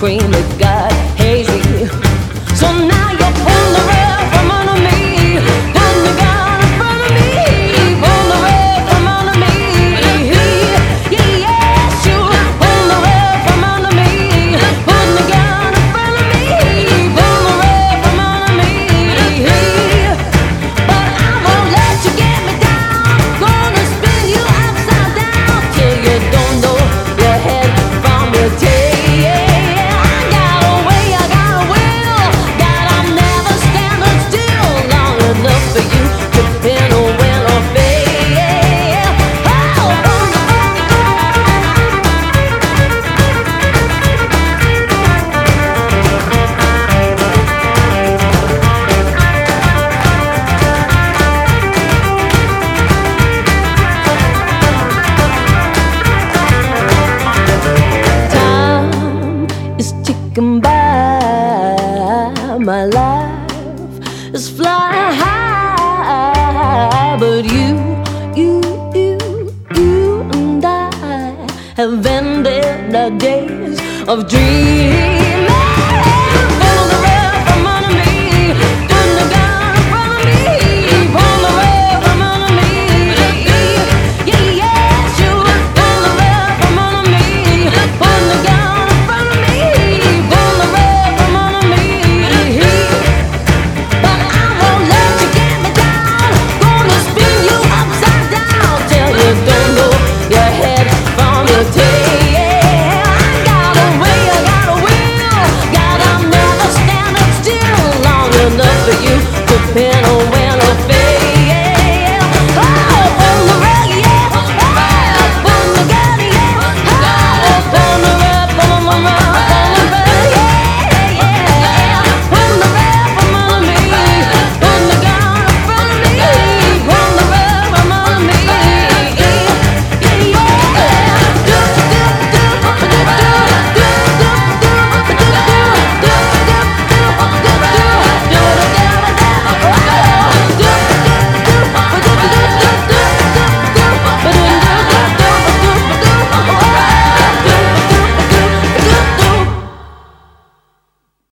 cream that got hazy. So now you pull the rug from under me, put the gun in front of me, pull the rug from under me. Yes, you pull the rug from under me, put the gun in front of me, pull the rug from under me. But I won't let you get me down. Gonna spin you upside down till you don't know your head from your tail. I got a way, I got a will that I'm never standing still long enough for you to pin or win or fail. Time is ticking by, my life is flying high, but you and I have ended the days of dreams.